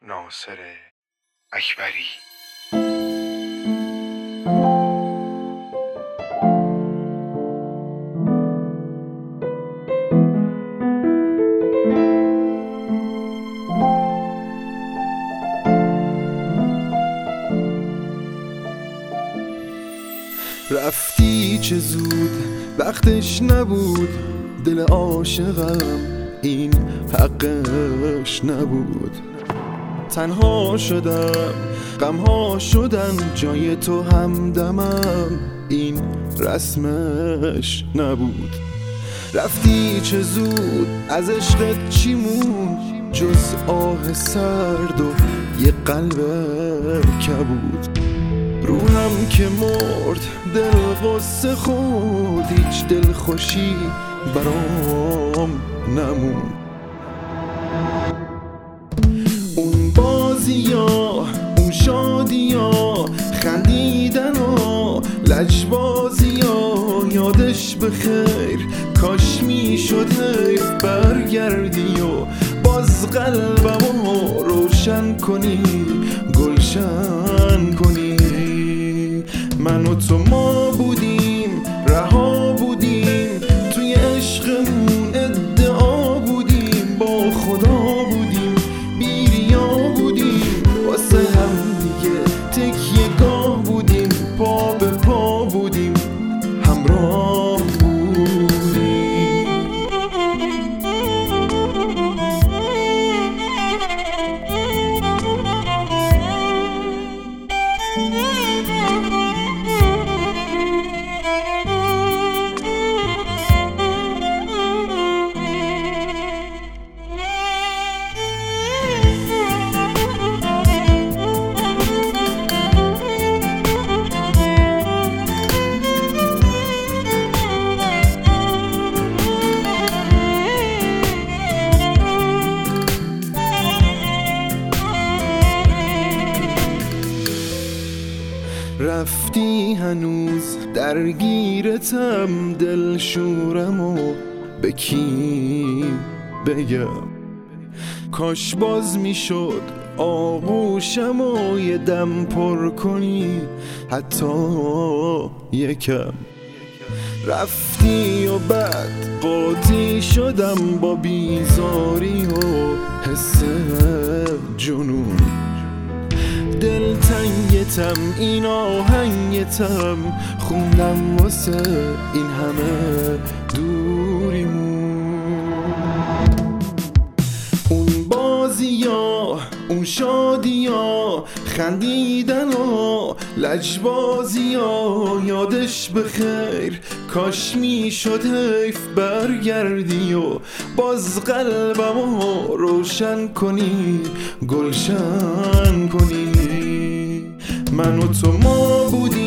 ناصر اکبری. رفتی چه زود وقتش نبود، دل عاشقم این حقش نبود. تنها شدم غمها شدن جای تو همدمم، این رسمش نبود. رفتی چه زود از عشقت چی مون جز آه سرد و یه قلب کبود. روحم که مرد دل غصه خورد، هیچ دل خوشی برام نمون. اون بازیا اون شادیا خندیدن و لجبازیا یادش بخیر، کاش میشد حیف برگردی و باز قلبمو روشن کنی، گلشن کنی. من و تو ما بودیم رها بودیم، توی عشقمون ادعا بودیم، با خدا بودیم بیریا بودیم، واسه هم دیگه تکیه گاه بودیم، پا به پا بودیم همراه بودیم. رفتی هنوز درگیرتم، دل شورم و به کی بگم؟ کاش باز میشد آغوشم و یه دم پر کنی حتی یکم. رفتی و بعد قاطی شدم با بیزاری و حس جنون. دل تنگتم این آهنگتم خوندم واسه این همه دوریمون. اون بازیا اون شادیا خندیدن و لجبازیا یادش بخیر، کاش میشد حیف برگردی و باز قلبمو روشن کنی، گلشن کنی. من و تو ما بودیم